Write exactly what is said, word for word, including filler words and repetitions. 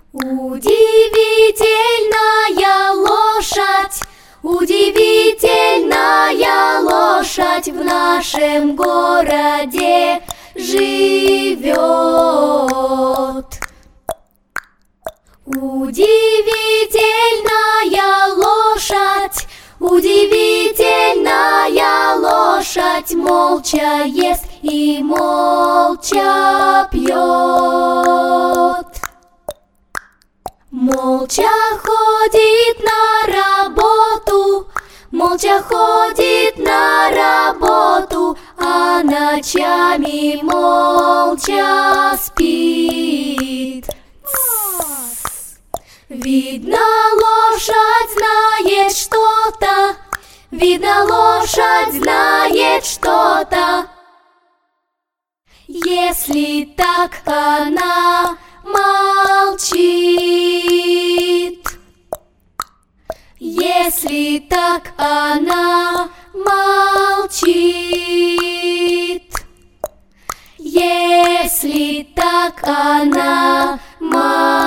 Удивительная лошадь, удивительная лошадь в нашем городе живет. Удивительная лошадь, удивительная лошадь молча ест и молча пьет. Молча ходит на работу, молча ходит на работу, а ночами молча спит. Видно, лошадь знает что-то, видно, лошадь знает что-то. Если так она молчит, если так она молчит, если так она молчит.